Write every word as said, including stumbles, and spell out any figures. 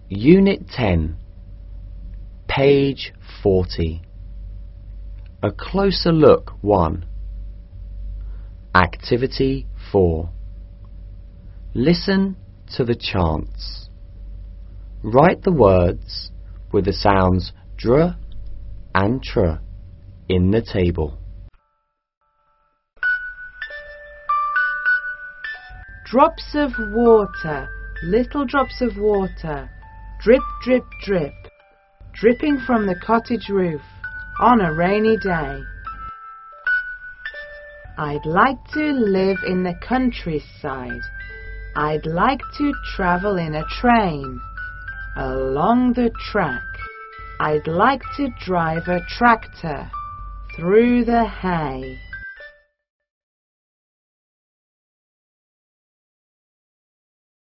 Unit ten, page forty. A closer look one. Activity four. Listen to the chants. Write the words with the sounds dr and tr in the table. Drops of water, little drops of water, drip, drip, drip, dripping from the cottage roof on a rainy day. I'd like to live in the countryside. I'd like to travel in a train along the track. I'd like to drive a tractor through the hay.